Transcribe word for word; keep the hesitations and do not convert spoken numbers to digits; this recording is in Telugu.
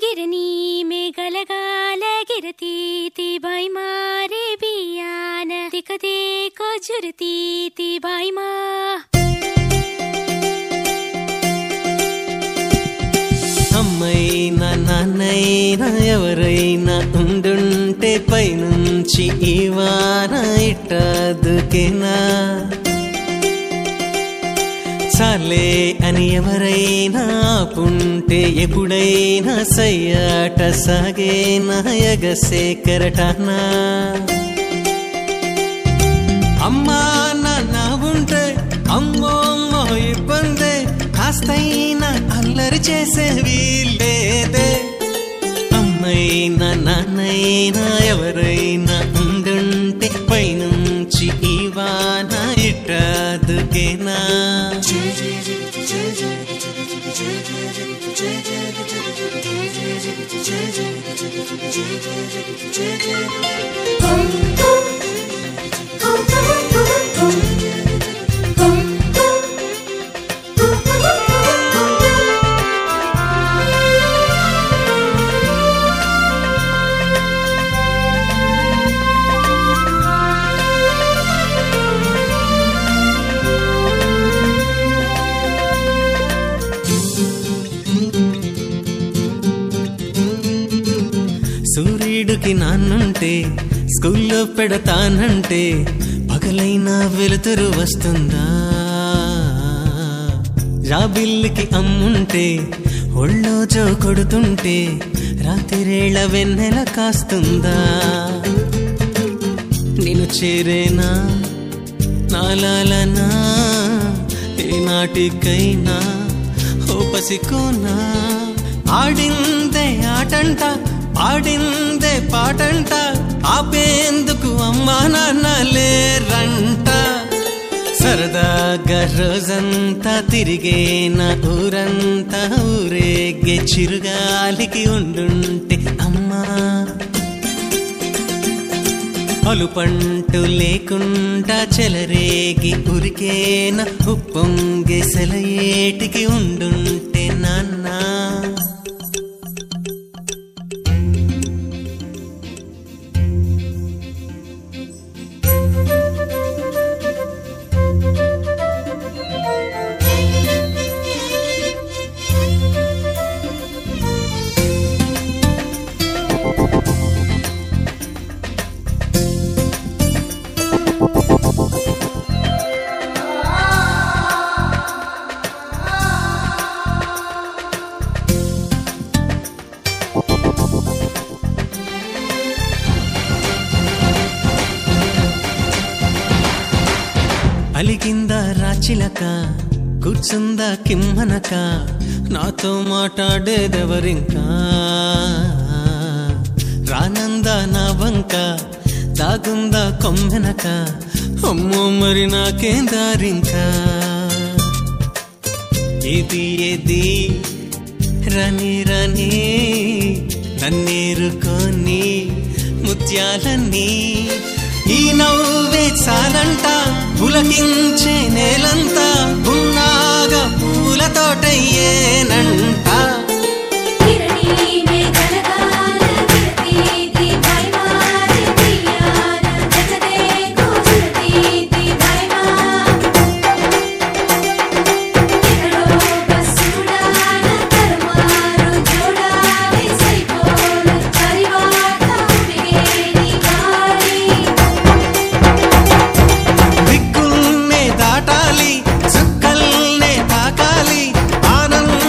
गिरनी में गलगाल गिरती थी भाई मारे बियान दिख देखो जुरती थी भाई माँ అమ్మైనా నాన్నైనా ఎవరైనా ఉండుంటే పైనుంచి ఈ వాన ఇట్టదుకేనా చాలే అని ఎవరైనా ఆపుంటే ఎప్పుడైనా సయ్యాట సాగేనా ఎగసే కెరటానా అమ్మా నాన్న ఉంటే అమ్మో అమ్మో ఇబ్బందే కాస్తైనా అల్లరి చేసే వీల్లేదే అమ్మైనా నాన్నైనా ఎవరైనా ఉండుంటే పైనుంచి ఈ వాన ఇట్టదుకేనా సూర్యుడికి నాన్నుంటే స్కూల్లో పెడతానంటే పగలైనా వెలుతురు వస్తుందా జాబిల్లికి అమ్ముంటే ఒళ్ళో జో కొడుతుంటే రాత్రిరేళ వెన్నెల కాస్తుందా నేను చేరేనా నాలాలనా ఏనాటికైనా ఓ పసికోనా ఆడిందే ఆటంట ఆడిందే పాటంట ఆపేందుకు అమ్మా నాన్న లేరంట సరదాగా రోజంతా తిరిగేనా ఊరంతా ఊరేగే చిరుగాలికి ఉండుంటే అమ్మా అలుపంటు లేకుండా చెలరేగి ఉరికేనా ఉప్పొంగే సెలయేటికి ఉండుంటే నాన్న అలిగిందా రాచిలక కూర్చుందా కిమ్మనక నాతో మాట్లాడేదెవరింకా రానందా నా వంక దాగుందా కొమ్మెనక అమ్మో మరి నాకేం దారింకా ఏది ఏది రని రని నన్నేరుకొని ముత్యాలన్నీ ఈ నవ్వే చాలంట పులకించే నేలంతా ఉన్నాగా పూలతోటయ్యేనంట దిక్కుల్నే దాటాలి చుక్కల్నే తాకాలి ఆనంద